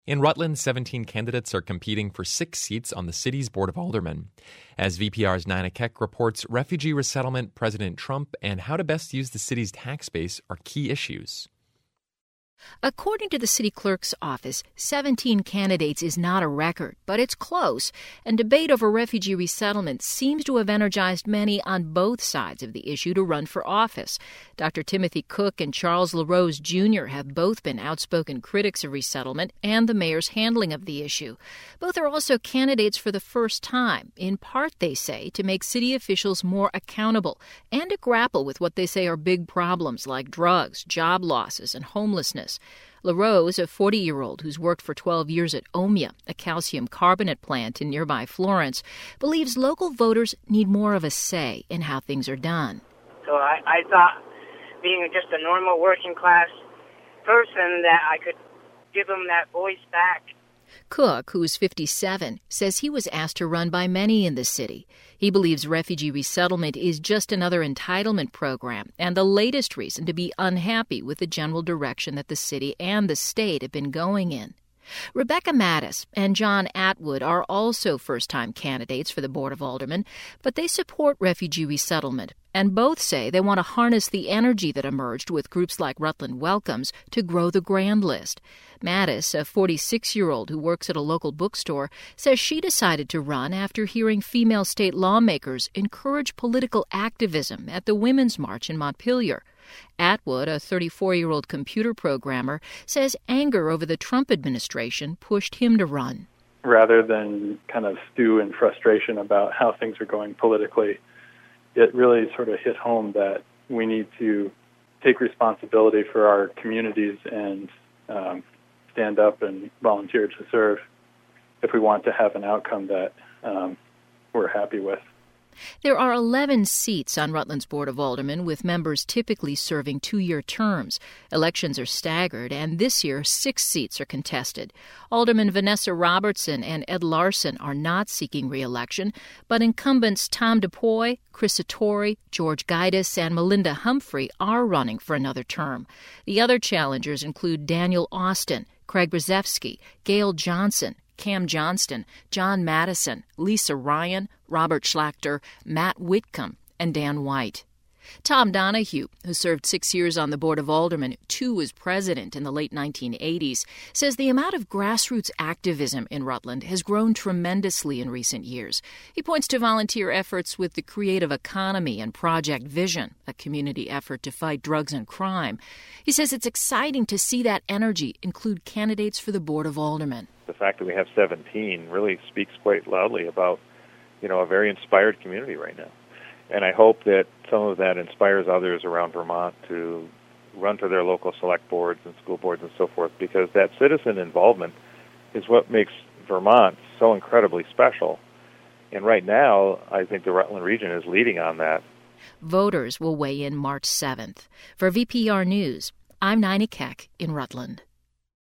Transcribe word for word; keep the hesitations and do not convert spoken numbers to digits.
In Rutland, seventeen candidates are competing for six seats on the city's Board of Aldermen. As V P R's Nina Keck reports, refugee resettlement, President Trump, and how to best use the city's tax base are key issues. According to the city clerk's office, seventeen candidates is not a record, but it's close, and debate over refugee resettlement seems to have energized many on both sides of the issue to run for office. Doctor Timothy Cook and Charles LaRose Junior have both been outspoken critics of resettlement and the mayor's handling of the issue. Both are also candidates for the first time, in part, they say, to make city officials more accountable and to grapple with what they say are big problems like drugs, job losses, and homelessness. LaRose, a forty-year-old who's worked for twelve years at OMIA, a calcium carbonate plant in nearby Florence, believes local voters need more of a say in how things are done. So I, I thought, being just a normal working-class person, that I could give them that voice back. Cook, who's fifty-seven, says he was asked to run by many in the city. He believes refugee resettlement is just another entitlement program and the latest reason to be unhappy with the general direction that the city and the state have been going in. Rebecca Mattis and John Atwood are also first-time candidates for the Board of Aldermen, but they support refugee resettlement, and both say they want to harness the energy that emerged with groups like Rutland Welcomes to grow the grand list. Mattis, a forty-six-year-old who works at a local bookstore, says she decided to run after hearing female state lawmakers encourage political activism at the Women's March in Montpelier. Atwood, a thirty-four-year-old computer programmer, says anger over the Trump administration pushed him to run. Rather than kind of stew in frustration about how things are going politically, it really sort of hit home that we need to take responsibility for our communities and um, stand up and volunteer to serve if we want to have an outcome that um, we're happy with. There are eleven seats on Rutland's Board of Aldermen, with members typically serving two-year terms. Elections are staggered, and this year six seats are contested. Alderman Vanessa Robertson and Ed Larson are not seeking re-election, but incumbents Tom DePoy, Chris Satori, George Gaidas, and Melinda Humphrey are running for another term. The other challengers include Daniel Austin, Craig Brzezowski, Gail Johnson, Cam Johnston, John Madison, Lisa Ryan, Robert Schlachter, Matt Whitcomb, and Dan White. Tom Donahue, who served six years on the Board of Aldermen, two as president in the late nineteen eighties, says the amount of grassroots activism in Rutland has grown tremendously in recent years. He points to volunteer efforts with the Creative Economy and Project Vision, a community effort to fight drugs and crime. He says it's exciting to see that energy include candidates for the Board of Aldermen. The fact that we have seventeen really speaks quite loudly about, you know, a very inspired community right now. And I hope that some of that inspires others around Vermont to run for their local select boards and school boards and so forth, because that citizen involvement is what makes Vermont so incredibly special. And right now, I think the Rutland region is leading on that. Voters will weigh in March seventh. For V P R News, I'm Nina Keck in Rutland.